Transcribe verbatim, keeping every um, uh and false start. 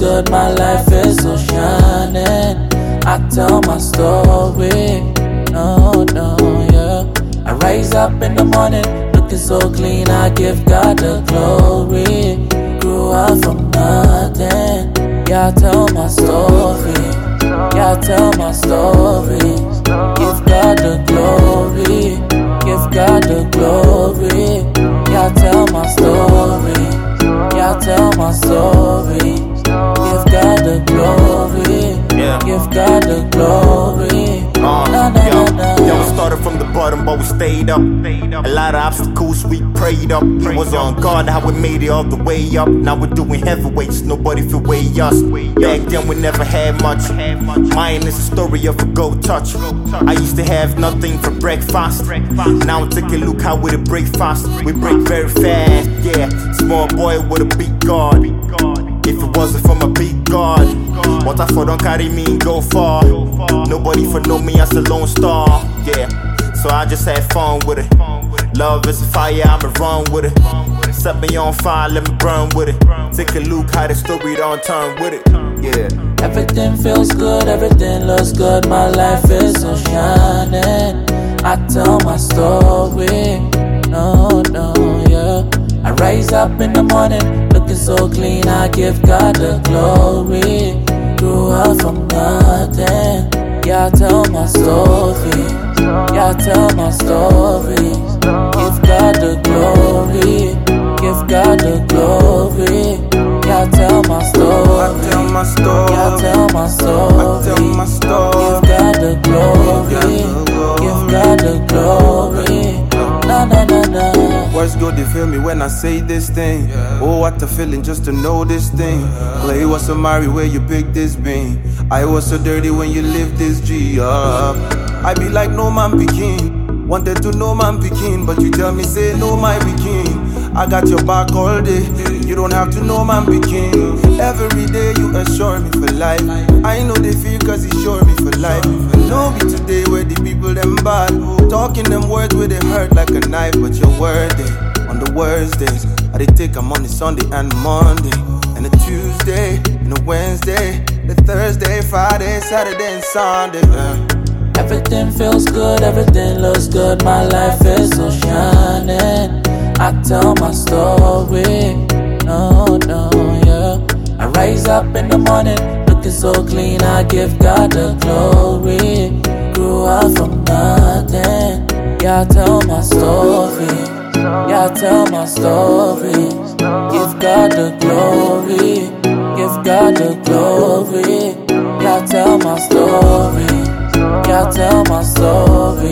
good, my life is so shining. I tell my story, no, no, yeah. I rise up in the morning, looking so clean, I give God the glory. Grew up from nothing, yeah, I tell my story. Yeah, I tell my story. Give God the glory. Give God the glory. Yeah, I tell my story. Yeah, I tell my story. Give God the glory. Yeah. Give God the glory. Uh, na, na, yo, na, na. yo, we started from the bottom, but we stayed up. A lot of obstacles we prayed up. It was on God how we made it all the way up. Now we're doing heavyweights, nobody feel weigh us. Back then we never had much. Mine is a story of a gold touch. I used to have nothing for breakfast. Now take a look how we break fast. We break very fast, yeah. Small boy with a big God. If it wasn't for my big God, what I for don't carry me and go far. Nobody for know me as a lone star, yeah. So I just had fun with it. Love is a fire, I'ma run with it. Set me on fire, let me burn with it. Take a look how the story don't turn with it, yeah. Everything feels good, everything looks good, my life is so shining. I tell my story, no, no, yeah. I rise up in the morning, looking so clean, I give God the glory. Grew up from nothing, yeah, I tell my story. Yeah, I tell my story. Give God the glory. Give God the glory. Yeah, I tell my story. I tell my story. Yeah, I tell my story. I tell my story. Give God the glory. Give God the glory. Na na na na. Words go, they feel me when I say this thing. Oh, what a feeling just to know this thing. Clay was so married where you picked this bean. I was so dirty when you lived this G up. I be like no man picking. Wanted to know man picking, but you tell me say no my picking. I got your back all day. You don't have to know man picking. Every day you assure me for life. I know they feel cause he sure me for life. No be today where the people them bad. Talking them words where they hurt like a knife, but your word day. On the worst days, I they take them on the Sunday and Monday, and a Tuesday, and a Wednesday, the Thursday, Friday, Saturday, and Sunday. Uh. Everything feels good, everything looks good, my life is so shining. I tell my story, no, no, yeah. I rise up in the morning, looking so clean, I give God the glory. Grew up from nothing, yeah, I tell my story. Yeah, I tell my story. Give God the glory. Give God the glory. Yeah, I tell my story. Yeah, I tell my story.